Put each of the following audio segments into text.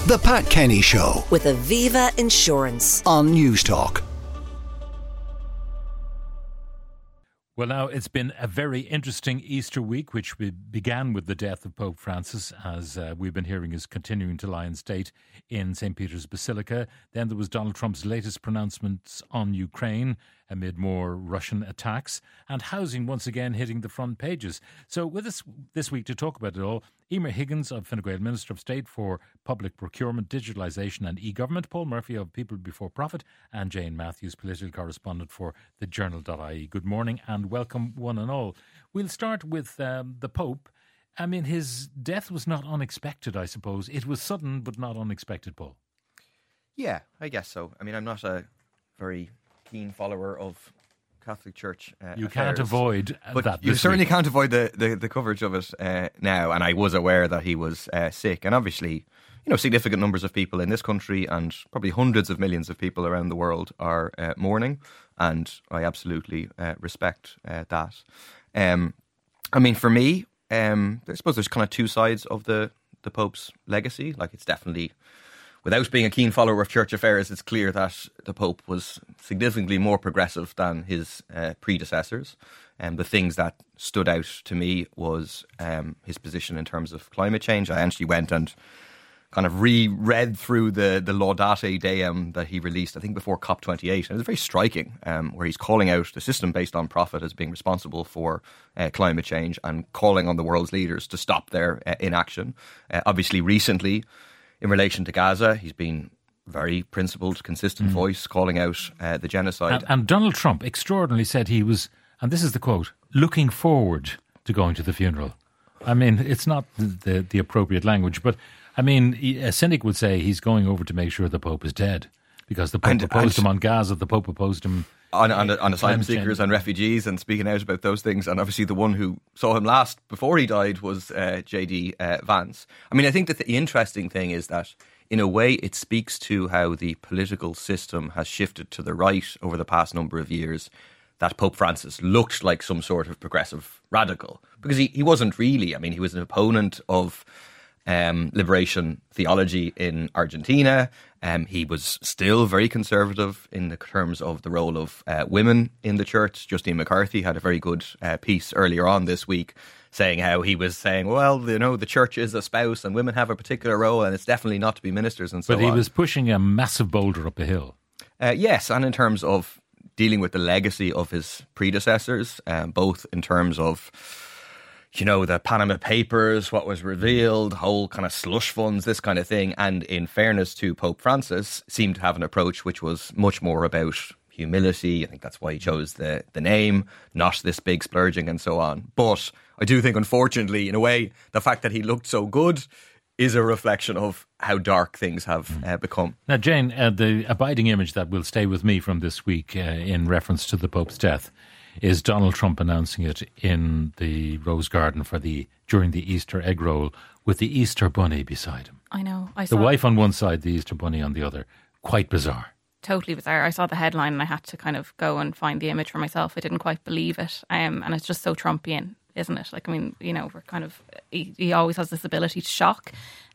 The Pat Kenny Show with Aviva Insurance on Newstalk. Well, now, it's been a very interesting Easter week, which we began with the death of Pope Francis, as we've been hearing is continuing to lie in state in St. Peter's Basilica. Then there was Donald Trump's latest pronouncements on Ukraine amid more Russian attacks, and housing once again hitting the front pages. So with us this week to talk about it all, Emer Higgins of Fine Gael, Minister of State for Public Procurement, Digitalisation and E-Government, Paul Murphy of People Before Profit, and Jane Matthews, political correspondent for the Journal.ie. Good morning and welcome one and all. We'll start with the Pope. I mean, his death was not unexpected, I suppose. It was sudden but not unexpected, Paul. Yeah, I guess so. I mean, I'm not a very keen follower of Catholic Church You affairs, can't avoid but that. you certainly can't avoid the coverage of it now. And I was aware that he was sick, and obviously, you know, significant numbers of people in this country and probably hundreds of millions of people around the world are mourning, and I absolutely respect that. I mean, for me, I suppose there's kind of two sides of the Pope's legacy. Like, it's definitely, without being a keen follower of church affairs, it's clear that the Pope was significantly more progressive than his predecessors. And the things that stood out to me was his position in terms of climate change. I actually went and kind of reread through the Laudate Deum that he released, I think, before COP28. And it was very striking, where he's calling out the system based on profit as being responsible for climate change and calling on the world's leaders to stop their inaction. Obviously, recently, in relation to Gaza, he's been very principled, consistent voice, calling out the genocide. And Donald Trump extraordinarily said he was, and this is the quote, looking forward to going to the funeral. I mean, it's not the appropriate language, but I mean, a cynic would say he's going over to make sure the Pope is dead, because the Pope opposed him on Gaza, the Pope opposed him on asylum seekers and refugees, and speaking out about those things. And obviously the one who saw him last before he died was J.D. Vance. I mean, I think that the interesting thing is that in a way it speaks to how the political system has shifted to the right over the past number of years, that Pope Francis looked like some sort of progressive radical, because he wasn't really. I mean, he was an opponent of liberation theology in Argentina. He was still very conservative in the terms of the role of women in the church. Justine McCarthy had a very good piece earlier on this week saying how he was saying, well, you know, the church is a spouse and women have a particular role and it's definitely not to be ministers and so on. But he was pushing a massive boulder up a hill. Yes, and in terms of dealing with the legacy of his predecessors, both in terms of, you know, the Panama Papers, what was revealed, whole kind of slush funds, this kind of thing. And in fairness to Pope Francis, seemed to have an approach which was much more about humility. I think that's why he chose the name, not this big splurging and so on. But I do think, unfortunately, in a way, the fact that he looked so good is a reflection of how dark things have become. Now, Jane, the abiding image that will stay with me from this week in reference to the Pope's death is Donald Trump announcing it in the Rose Garden during the Easter egg roll with the Easter bunny beside him. I know. The wife on one side, the Easter bunny on the other. Quite bizarre. Totally bizarre. I saw the headline and I had to kind of go and find the image for myself. I didn't quite believe it. And it's just so Trumpian, isn't it? Like, I mean, you know, we're kind of, he always has this ability to shock.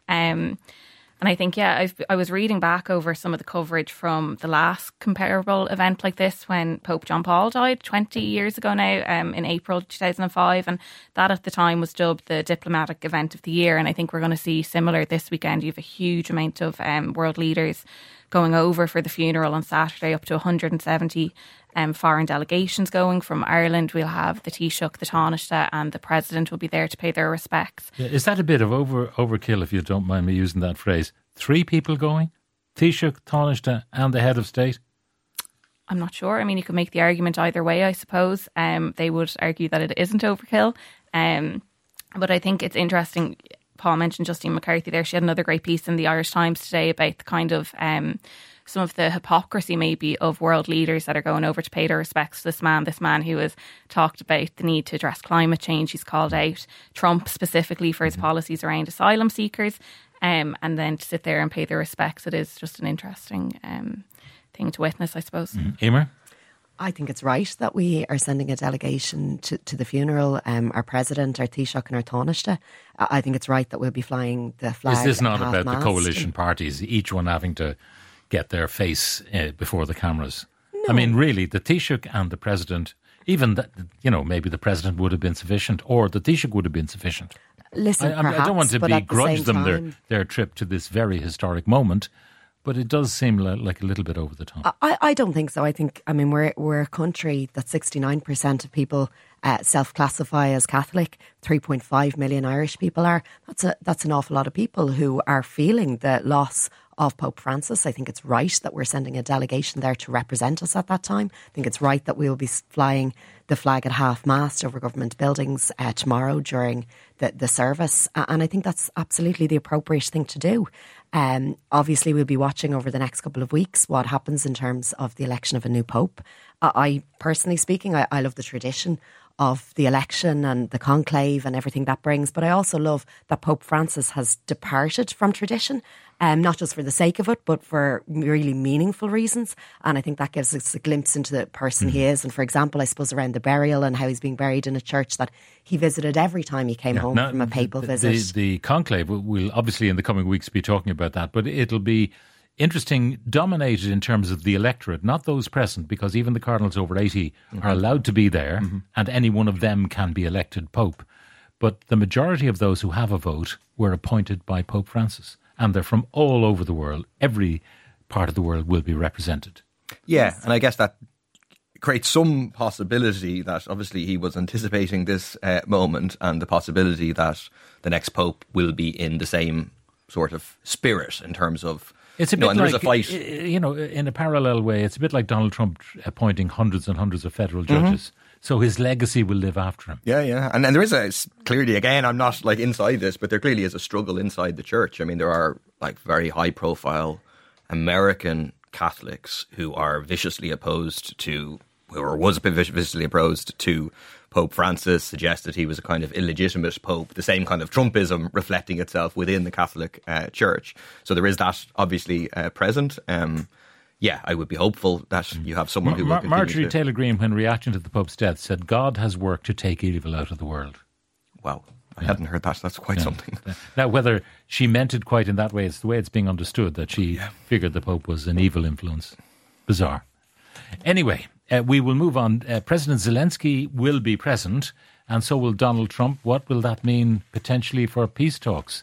And I think, I was reading back over some of the coverage from the last comparable event like this when Pope John Paul died 20 years ago now, in April 2005. And that at the time was dubbed the diplomatic event of the year. And I think we're going to see similar this weekend. You have a huge amount of world leaders going over for the funeral on Saturday, up to 170 foreign delegations going. From Ireland, we'll have the Taoiseach, the Taoiseach, and the President will be there to pay their respects. Yeah, is that a bit of overkill, if you don't mind me using that phrase? 3 people going? Taoiseach, Taoiseach and the head of state? I'm not sure. I mean, you could make the argument either way, I suppose. They would argue that it isn't overkill. But I think it's interesting. Paul mentioned Justine McCarthy there. She had another great piece in the Irish Times today about the kind of some of the hypocrisy maybe of world leaders that are going over to pay their respects to this man who has talked about the need to address climate change. He's called out Trump specifically for his policies around asylum seekers, and then to sit there and pay their respects. It is just an interesting thing to witness, I suppose. Emer? I think it's right that we are sending a delegation to the funeral. Our president, our Taoiseach and our Taoiseach. I think it's right that we'll be flying the flag. Is this not about half-mast? the coalition parties, each one having to get their face before the cameras? No. I mean, really, the Taoiseach and the president, even that, maybe the president would have been sufficient, or the Taoiseach would have been sufficient. Listen, I don't want to perhaps, but at the begrudge same them time, their trip to this very historic moment, but it does seem like a little bit over the top. I don't think so. We're a country that 69% of people self-classify as Catholic. 3.5 million Irish people are. That's an awful lot of people who are feeling the loss of Pope Francis. I think it's right that we're sending a delegation there to represent us at that time. I think it's right that we'll be flying the flag at half-mast over government buildings tomorrow during the service. And I think that's absolutely the appropriate thing to do. Obviously, we'll be watching over the next couple of weeks what happens in terms of the election of a new pope. I personally speaking, I love the tradition of the election and the conclave and everything that brings. But I also love that Pope Francis has departed from tradition, not just for the sake of it, but for really meaningful reasons. And I think that gives us a glimpse into the person he is. And for example, I suppose around the burial and how he's being buried in a church that he visited every time he came home from a papal visit. The conclave, we'll obviously in the coming weeks be talking about that, but it'll be interesting, dominated in terms of the electorate, not those present, because even the cardinals over 80 are allowed to be there, and any one of them can be elected pope. But the majority of those who have a vote were appointed by Pope Francis, and they're from all over the world. Every part of the world will be represented. Yeah, and I guess that creates some possibility that obviously he was anticipating this moment, and the possibility that the next pope will be in the same sort of spirit in terms of, it's a bit and like, there's a fight. In a parallel way, it's a bit like Donald Trump appointing hundreds and hundreds of federal judges. So his legacy will live after him. Yeah. And there is clearly, again, I'm not like inside this, but there clearly is a struggle inside the church. I mean, there are like very high profile American Catholics who are viciously opposed to, or was viciously opposed to Pope Francis, suggested he was a kind of illegitimate pope, the same kind of Trumpism reflecting itself within the Catholic Church. So there is that obviously present. I would be hopeful that you have someone who will continue Marjorie Taylor Greene, when reacting to the Pope's death, said, "God has worked to take evil out of the world." Wow, I hadn't heard that. That's quite something. Now, whether she meant it quite in that way, it's the way it's being understood, that she figured the Pope was an evil influence. Bizarre. Anyway, we will move on. President Zelensky will be present, and so will Donald Trump. What will that mean potentially for peace talks?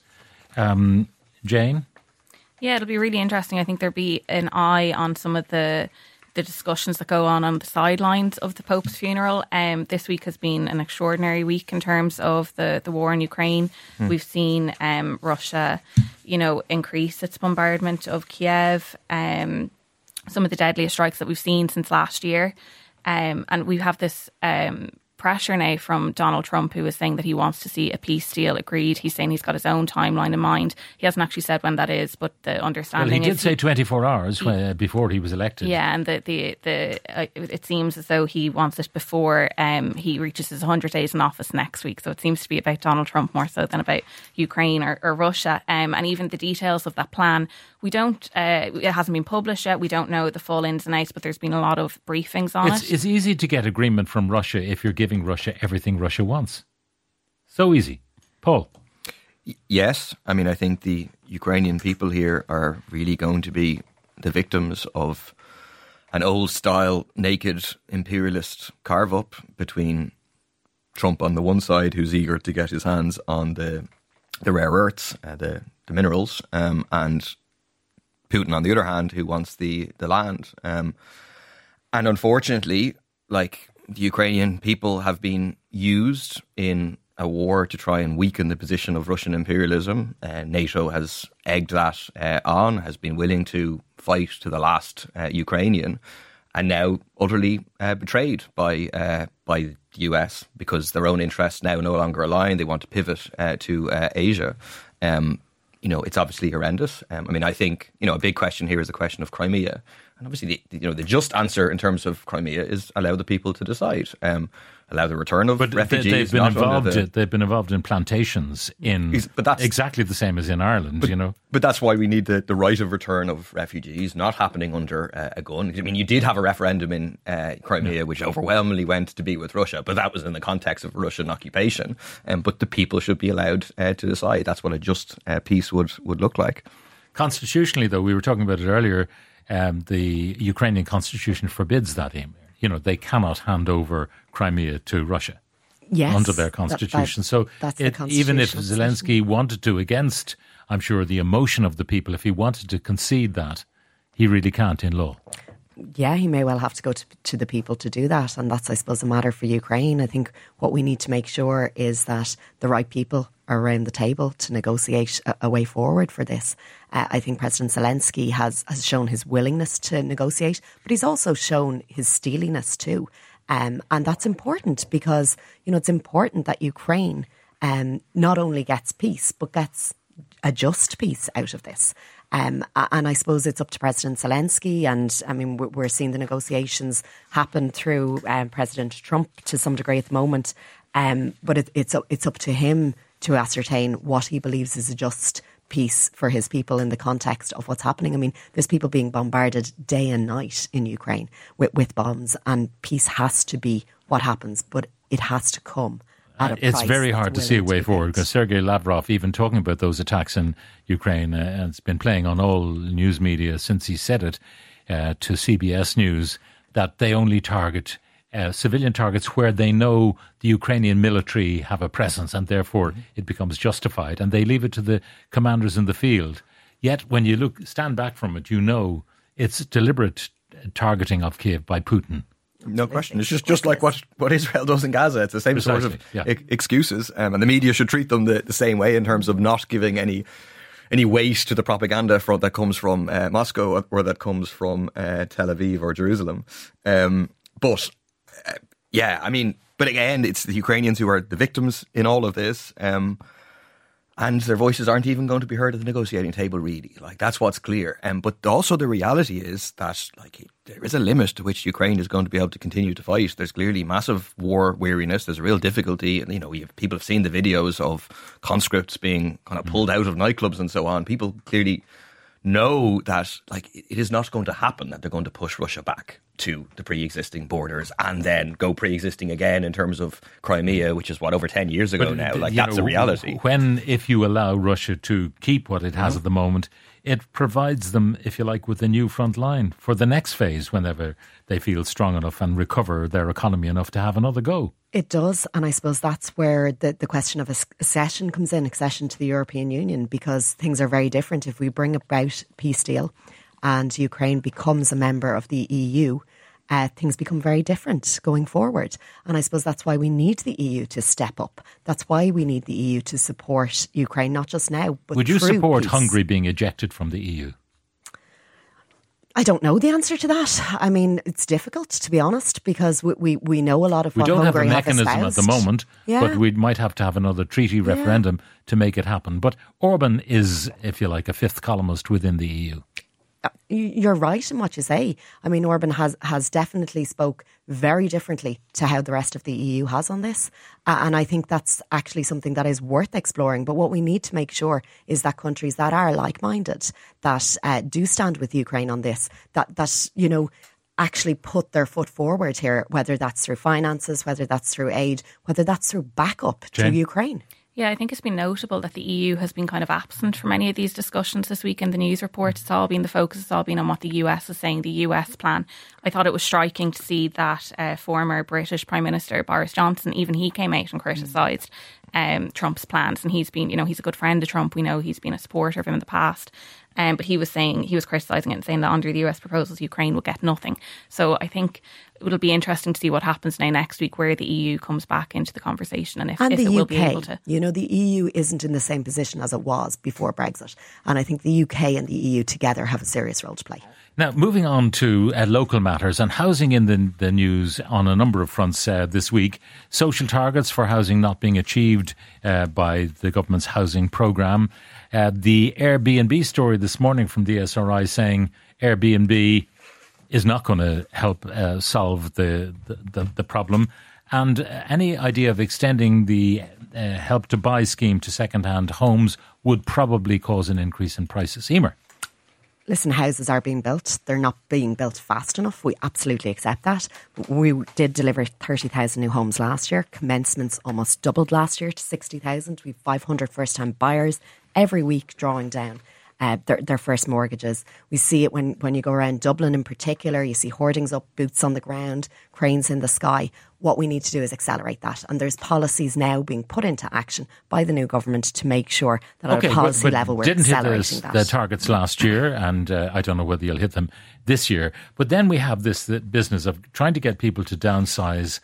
Jane? Yeah, it'll be really interesting. I think there'll be an eye on some of the discussions that go on the sidelines of the Pope's funeral. This week has been an extraordinary week in terms of the war in Ukraine. We've seen Russia, increase its bombardment of Kiev. Some of the deadliest strikes that we've seen since last year. And we have this pressure now from Donald Trump, who is saying that he wants to see a peace deal agreed. He's saying he's got his own timeline in mind. He hasn't actually said when that is, but the understanding is... Well, he did say 24 hours before he was elected. Yeah, and it seems as though he wants it before he reaches his 100 days in office next week. So it seems to be about Donald Trump more so than about Ukraine or Russia. And even the details of that plan, we don't... it hasn't been published yet. We don't know the full ins and outs, but there's been a lot of briefings on it. It's easy to get agreement from Russia if you're giving Russia everything Russia wants. So easy. Paul? Yes. I mean, I think the Ukrainian people here are really going to be the victims of an old-style, naked, imperialist carve-up between Trump on the one side, who's eager to get his hands on the rare earths, the minerals, and Putin on the other hand, who wants the land. And unfortunately, like, the Ukrainian people have been used in a war to try and weaken the position of Russian imperialism. NATO has egged that on, has been willing to fight to the last Ukrainian, and now utterly betrayed by the US because their own interests now no longer align. They want to pivot to Asia. It's obviously horrendous. I think, a big question here is the question of Crimea. And obviously, the just answer in terms of Crimea is allow the people to decide. Allow the return of refugees. They've been involved in plantations but that's exactly the same as in Ireland, But that's why we need the right of return of refugees, not happening under a gun. I mean, you did have a referendum in Crimea, which overwhelmingly went to be with Russia, but that was in the context of Russian occupation. But the people should be allowed to decide. That's what a just peace would look like. Constitutionally, though, we were talking about it earlier, the Ukrainian constitution forbids that aim. They cannot hand over Crimea to Russia under their constitution. Even if Zelensky wanted to, against, I'm sure, the emotion of the people, if he wanted to concede that, he really can't in law. Yeah, he may well have to go to the people to do that. And that's, I suppose, a matter for Ukraine. I think what we need to make sure is that the right people are around the table to negotiate a way forward for this. I think President Zelensky has shown his willingness to negotiate, but he's also shown his steeliness too. And that's important because, it's important that Ukraine not only gets peace, but gets a just peace out of this. And I suppose it's up to President Zelensky. And I mean, we're seeing the negotiations happen through President Trump to some degree at the moment. But it's up to him to ascertain what he believes is a just peace for his people in the context of what's happening. I mean, there's people being bombarded day and night in Ukraine with bombs, and peace has to be what happens, but it has to come at a price. It's very hard to see a way forward because Sergei Lavrov, even talking about those attacks in Ukraine, has been playing on all news media since he said it to CBS News that they only target civilian targets where they know the Ukrainian military have a presence and therefore it becomes justified, and they leave it to the commanders in the field. Yet when you stand back from it, it's deliberate targeting of Kiev by Putin. No question. It's just like what Israel does in Gaza. It's the same sort of excuses, and the media should treat them the same way in terms of not giving any weight to the propaganda that comes from Moscow or that comes from Tel Aviv or Jerusalem. But again, it's the Ukrainians who are the victims in all of this, and their voices aren't even going to be heard at the negotiating table, really. That's what's clear. But also the reality is that, there is a limit to which Ukraine is going to be able to continue to fight. There's clearly massive war weariness. There's a real difficulty. People have seen the videos of conscripts being kind of pulled out of nightclubs and so on. People clearly know that it is not going to happen, that they're going to push Russia back to the pre-existing borders and then go pre-existing again in terms of Crimea, which is over 10 years ago now. That's a reality. If you allow Russia to keep what it has at the moment, it provides them, if you like, with a new front line for the next phase whenever they feel strong enough and recover their economy enough to have another go. It does, and I suppose that's where the question of accession comes in, accession to the European Union, because things are very different. If we bring about a peace deal and Ukraine becomes a member of the EU, things become very different going forward. And I suppose that's why we need the EU to step up. That's why we need the EU to support Ukraine, not just now, but would you support peace. Hungary being ejected from the EU? I don't know the answer to that. I mean, it's difficult, to be honest, because we know a lot of what Hungary have espoused. We don't have a mechanism at the moment, but we might have to have another treaty referendum to make it happen. But Orban is, if you like, a fifth columnist within the EU. You're right in what you say. I mean, Orban has definitely spoke very differently to how the rest of the EU has on this. And I think that's actually something that is worth exploring. But what we need to make sure is that countries that are like-minded, that do stand with Ukraine on this, that actually put their foot forward here, whether that's through finances, whether that's through aid, whether that's through backup to Ukraine. Yeah, I think it's been notable that the EU has been kind of absent from any of these discussions this week in the news reports. It's all been the focus, has all been on what the US is saying, the US plan. I thought it was striking to see that former British Prime Minister Boris Johnson, even he came out and criticised Trump's plans. And he's been, he's a good friend of Trump. We know he's been a supporter of him in the past. But he was criticising it and saying that under the US proposals, Ukraine will get nothing. So I think it'll be interesting to see what happens now next week, where the EU comes back into the conversation and if it will be able to. The EU isn't in the same position as it was before Brexit. And I think the UK and the EU together have a serious role to play. Now, moving on to local matters and housing in the news on a number of fronts this week. Social targets for housing not being achieved by the government's housing programme. The Airbnb story this morning from DSRI saying Airbnb is not going to help solve the problem. And any idea of extending the Help to Buy scheme to second-hand homes would probably cause an increase in prices. Emer? Listen, houses are being built. They're not being built fast enough. We absolutely accept that. We did deliver 30,000 new homes last year. Commencements almost doubled last year to 60,000. We have 500 first-time buyers every week drawing down their first mortgages. We see it when you go around Dublin in particular. You see hoardings up, boots on the ground, cranes in the sky. What we need to do is accelerate that. And there's policies now being put into action by the new government to make sure that at a policy level we're accelerating that. Didn't hit the targets last year, and I don't know whether you'll hit them this year. But then we have this business of trying to get people to downsize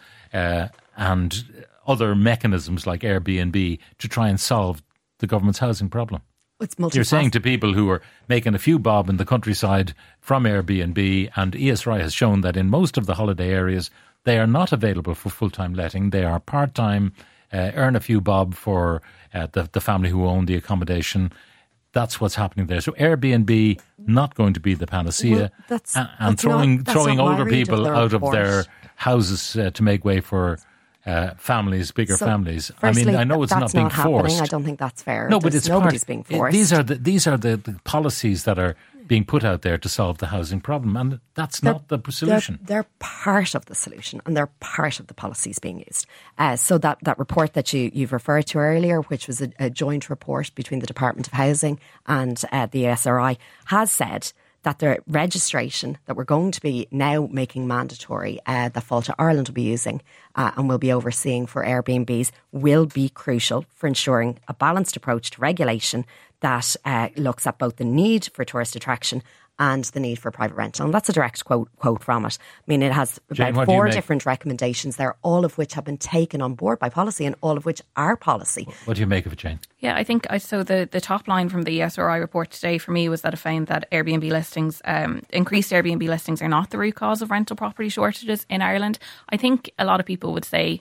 and other mechanisms like Airbnb to try and solve the government's housing problem. You're saying to people who are making a few bob in the countryside from Airbnb, and ESRI has shown that in most of the holiday areas, they are not available for full-time letting. They are part-time, earn a few bob for the family who own the accommodation. That's what's happening there. So Airbnb not going to be the panacea, and throwing older people out of their houses to make way for families, bigger families. Firstly, I mean, I know it's not being forced. I don't think that's fair. No, but nobody's being forced. These are the policies that are being put out there to solve the housing problem, and that's not the solution. They're part of the solution, and they're part of the policies being used. So that report that you've referred to earlier, which was a joint report between the Department of Housing and the ESRI, has said that the registration that we're going to be now making mandatory, that Fáilte Ireland will be using and will be overseeing for Airbnbs, will be crucial for ensuring a balanced approach to regulation that looks at both the need for tourist attraction and the need for private rental. And that's a direct quote from it. I mean, it has about 4 different recommendations there, all of which have been taken on board by policy and all of which are policy. What do you make of it, Jane? Yeah, I think so. The top line from the ESRI report today for me was that it found that Airbnb listings, increased Airbnb listings, are not the root cause of rental property shortages in Ireland. I think a lot of people would say,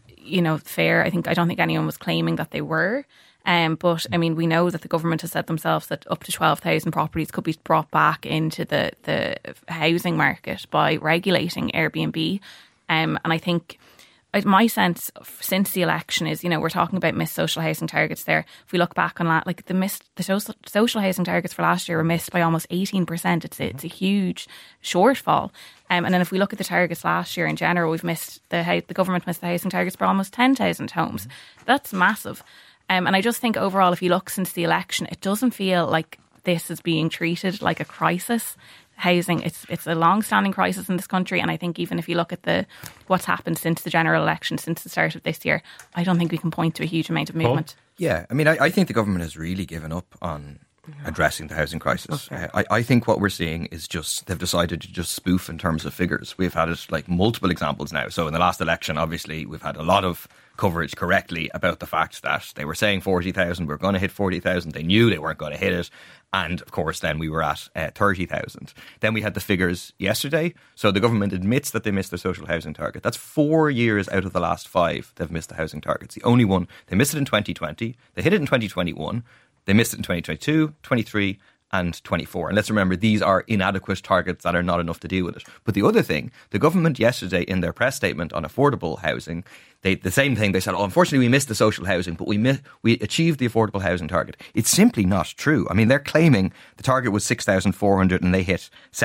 fair. I don't think anyone was claiming that they were. But I mean, we know that the government has said themselves that up to 12,000 properties could be brought back into the housing market by regulating Airbnb. And I think my sense since the election is, we're talking about missed social housing targets there. If we look back on that, like the social housing targets for last year were missed by almost 18%. It's a huge shortfall. And then if we look at the targets last year in general, the government missed the housing targets for almost 10,000 homes. That's massive. And I just think overall, if you look since the election, it doesn't feel like this is being treated like a crisis. Housing, it's a long-standing crisis in this country, and I think even if you look at what's happened since the general election, since the start of this year, I don't think we can point to a huge amount of movement. Yeah, I mean, I think the government has really given up on addressing the housing crisis. Okay. I think what we're seeing is just they've decided to just spoof in terms of figures. We've had it like multiple examples now. So in the last election, obviously, we've had a lot of coverage correctly about the fact that they were saying 40,000, we were going to hit 40,000. They knew they weren't going to hit it. And of course, then we were at 30,000. Then we had the figures yesterday. So the government admits that they missed their social housing target. That's 4 years out of the last 5 they've missed the housing targets. The only one, they missed it in 2020. They hit it in 2021. They missed it in 2022, 23 and 24. And let's remember, these are inadequate targets that are not enough to deal with it. But the other thing, the government yesterday in their press statement on affordable housing, the same thing, they said, unfortunately we missed the social housing, but we achieved the affordable housing target. It's simply not true. I mean, they're claiming the target was 6,400 and they hit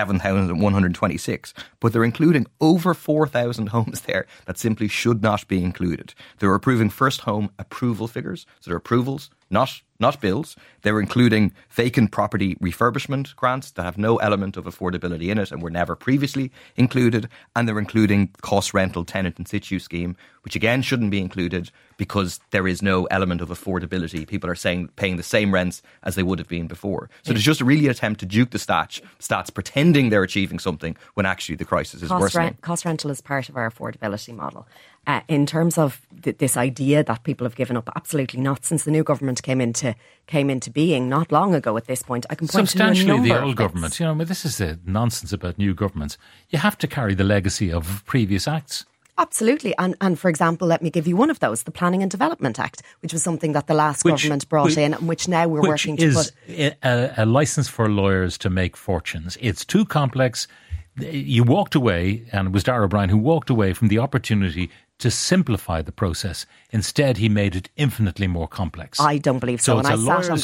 7,126, but they're including over 4,000 homes there that simply should not be included. They're approving first home approval figures, so they're approvals, not bills. They're including vacant property refurbishment grants that have no element of affordability in it and were never previously included. And they're including cost rental tenant in situ scheme, which again shouldn't be included because there is no element of affordability. People are saying paying the same rents as they would have been before. So there's just really an attempt to juke the stats pretending they're achieving something when actually the crisis is worsening. Cost rental is part of our affordability model. In terms of this idea that people have given up, absolutely not. Since the new government came into being not long ago at this point, I can point to a number substantially the old government. This is the nonsense about new governments. You have to carry the legacy of previous acts. Absolutely. And for example, let me give you one of those, the Planning and Development Act, which was something that the last government brought in and which now we're working to put. Which is a licence for lawyers to make fortunes. It's too complex. you walked away, and it was Darragh O'Brien who walked away from the opportunity to simplify the process. Instead, he made it infinitely more complex. I don't believe so. And I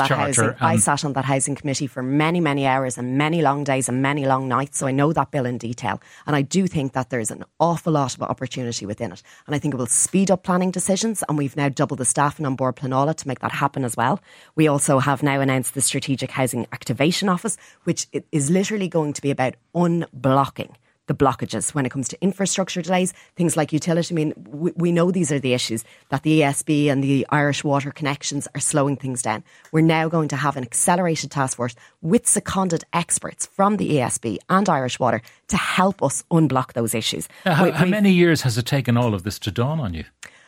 sat on that housing committee for many, many hours and many long days and many long nights. So I know that bill in detail. And I do think that there's an awful lot of opportunity within it. And I think it will speed up planning decisions. And we've now doubled the staffing on Bord Pleanála to make that happen as well. We also have now announced the Strategic Housing Activation Office, which is literally going to be about unblocking the blockages when it comes to infrastructure delays, things like utility. I mean, we know these are the issues, that the ESB and the Irish Water connections are slowing things down. We're now going to have an accelerated task force with seconded experts from the ESB and Irish Water to help us unblock those issues. How many years has it taken all of this to dawn on you?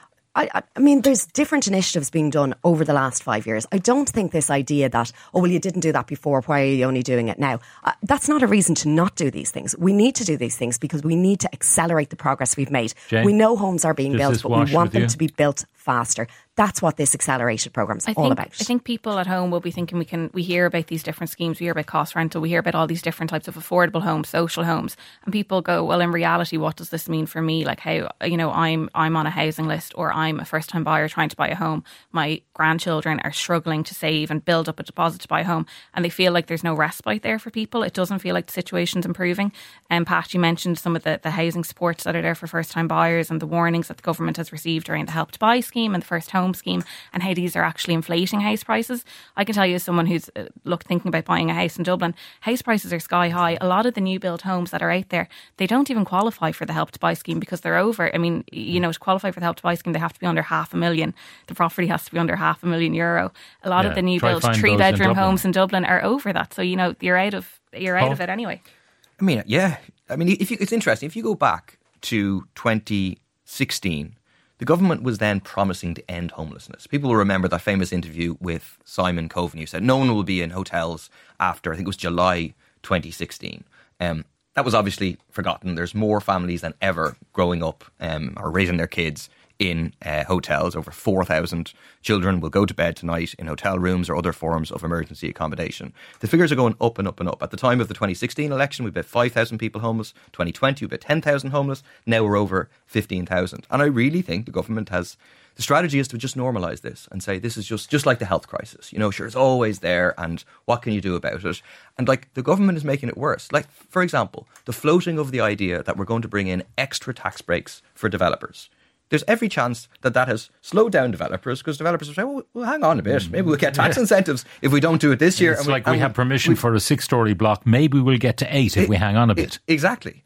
I mean, there's different initiatives being done over the last 5 years. I don't think this idea that, oh, well, you didn't do that before, why are you only doing it now? That's not a reason to not do these things. We need to do these things because we need to accelerate the progress we've made. Jane, we know homes are being built, but we want them to be built faster. That's what this accelerated programme is all about. I think people at home will be thinking we hear about these different schemes, we hear about cost rental, we hear about all these different types of affordable homes, social homes, and people go, well, in reality, what does this mean for me? Like, how, I'm on a housing list, or I'm a first time buyer trying to buy a home. My grandchildren are struggling to save and build up a deposit to buy a home, and they feel like there's no respite there for people. It doesn't feel like the situation's improving. And Pat, you mentioned some of the housing supports that are there for first time buyers and the warnings that the government has received during the Help to Buy scheme and the First Home scheme, and how these are actually inflating house prices. I can tell you, as someone who's thinking about buying a house in Dublin, house prices are sky high. A lot of the new build homes that are out there, they don't even qualify for the Help to Buy scheme because they're over. I mean, to qualify for the Help to Buy scheme, they have to be under €500,000. The property has to be under €500,000. A lot of the new build 3-bedroom homes in Dublin are over that. So you're out of it anyway. I mean, yeah. I mean, it's interesting. If you go back to 2016. The government was then promising to end homelessness. People will remember that famous interview with Simon Coveney, who said no one will be in hotels after, I think it was July 2016. That was obviously forgotten. There's more families than ever growing up or raising their kids in hotels. Over 4,000 children will go to bed tonight in hotel rooms or other forms of emergency accommodation. The figures are going up and up and up. At the time of the 2016 election, we had 5,000 people homeless. 2020, we had 10,000 homeless. Now we're over 15,000. And I really think the government has... The strategy is to just normalise this and say this is just like the health crisis. Sure, it's always there, and what can you do about it? And the government is making it worse. Like, for example, the floating of the idea that we're going to bring in extra tax breaks for developers. There's every chance that has slowed down developers, because developers are saying, well, hang on a bit. Maybe we'll get tax incentives if we don't do it this year. It's we have permission for a 6-story block. Maybe we'll get to 8 if we hang on a bit. Exactly.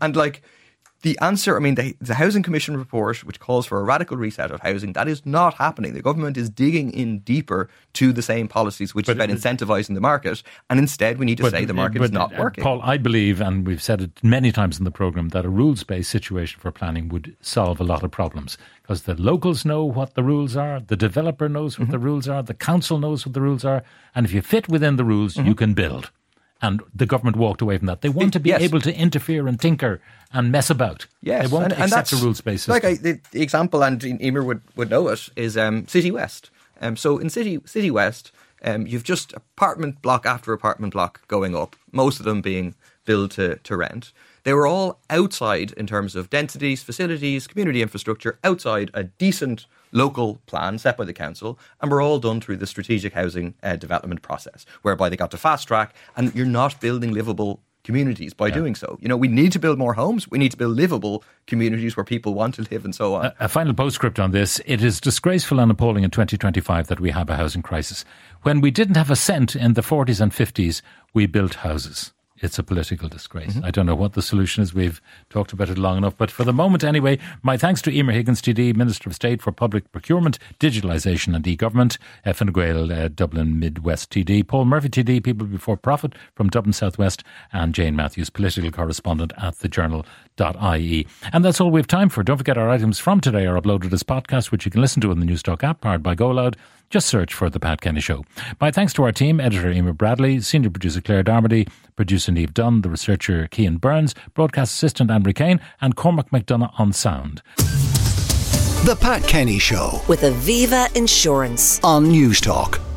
The answer, the Housing Commission report, which calls for a radical reset of housing, that is not happening. The government is digging in deeper to the same policies, which is about incentivising the market. And instead, we need to say the market is not working. Paul, I believe, and we've said it many times in the programme, that a rules-based situation for planning would solve a lot of problems. Because the locals know what the rules are, the developer knows what the rules are, the council knows what the rules are. And if you fit within the rules, you can build. And the government walked away from that. They want to be able to interfere and tinker and mess about. Yes, they won't accept a rules-based system. The example, and Emer would know it, is City West. So in City West, you've just apartment block after apartment block going up, most of them being built to rent. They were all outside in terms of densities, facilities, community infrastructure, outside a decent local plan set by the council, and were all done through the strategic housing development process, whereby they got to fast track, and you're not building livable communities by doing so. We need to build more homes. We need to build livable communities where people want to live and so on. A final postscript on this. It is disgraceful and appalling in 2025 that we have a housing crisis. When we didn't have a cent in the 40s and 50s, we built houses. It's a political disgrace. I don't know what the solution is. We've talked about it long enough. But for the moment anyway, my thanks to Emer Higgins TD, Minister of State for Public Procurement, Digitalisation and E-Government, Fine Gael, Dublin Midwest TD, Paul Murphy TD, People Before Profit from Dublin Southwest, and Jane Matthews, Political Correspondent at thejournal.ie. And that's all we have time for. Don't forget our items from today are uploaded as podcasts, which you can listen to in the Newstalk app, powered by GoLoud. Just search for The Pat Kenny Show. My thanks to our team, editor Emer Bradley, senior producer Claire Darmody, producer Niamh Dunn, the researcher Cian Burns, broadcast assistant Anne Kane, and Cormac McDonough on sound. The Pat Kenny Show with Aviva Insurance on Newstalk.